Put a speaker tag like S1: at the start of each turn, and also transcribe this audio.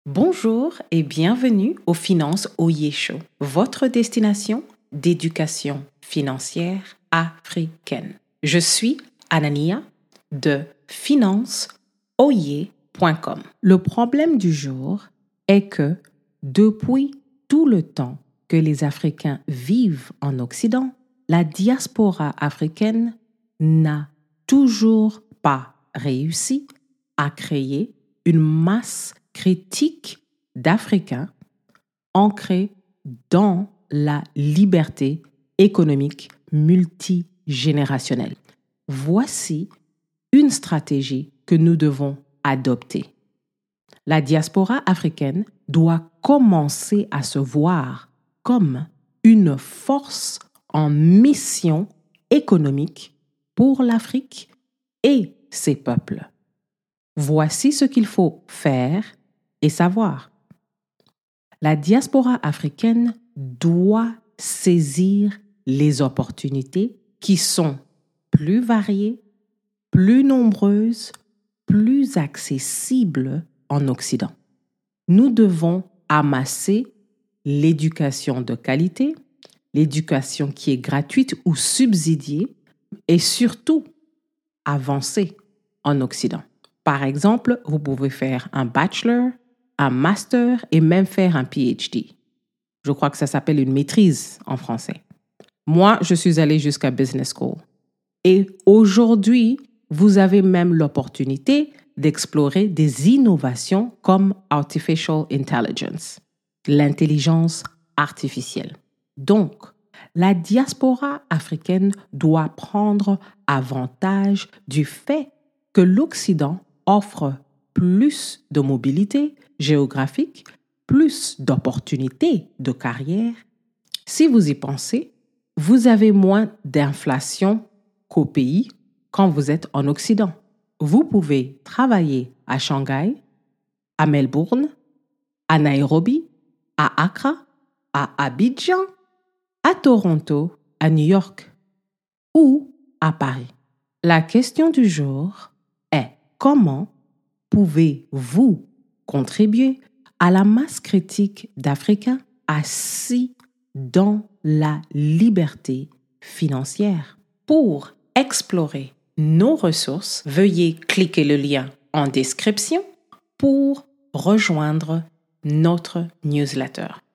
S1: Bonjour et bienvenue au Finance Oye Show, votre destination d'éducation financière africaine. Je suis Anania de financeoye.com. Le problème du jour est que depuis tout le temps que les Africains vivent en Occident, la diaspora africaine n'a toujours pas réussi à créer une masse critique d'Africains ancrés dans la liberté économique multigénérationnelle. Voici une stratégie que nous devons adopter. La diaspora africaine doit commencer à se voir comme une force en mission économique pour l'Afrique et ses peuples. Voici ce qu'il faut faire et savoir. La diaspora africaine doit saisir les opportunités qui sont plus variées, plus nombreuses, plus accessibles en Occident. Nous devons amasser l'éducation de qualité, l'éducation qui est gratuite ou subsidiée et surtout avancer en Occident. Par exemple, vous pouvez faire un bachelor, un master et même faire un PhD. Je crois que ça s'appelle une maîtrise en français. Moi, je suis allée jusqu'à Business School. Et aujourd'hui, vous avez même l'opportunité d'explorer des innovations comme Artificial Intelligence, l'intelligence artificielle. Donc, la diaspora africaine doit prendre avantage du fait que l'Occident offre plus de mobilité géographique, plus d'opportunités de carrière. Si vous y pensez, vous avez moins d'inflation qu'au pays quand vous êtes en Occident. Vous pouvez travailler à Shanghai, à Melbourne, à Nairobi, à Accra, à Abidjan, à Toronto, à New York ou à Paris. La question du jour est comment pouvez-vous contribuer à la masse critique d'Africains assis dans la liberté financière? Pour explorer nos ressources, veuillez cliquer le lien en description pour rejoindre notre newsletter.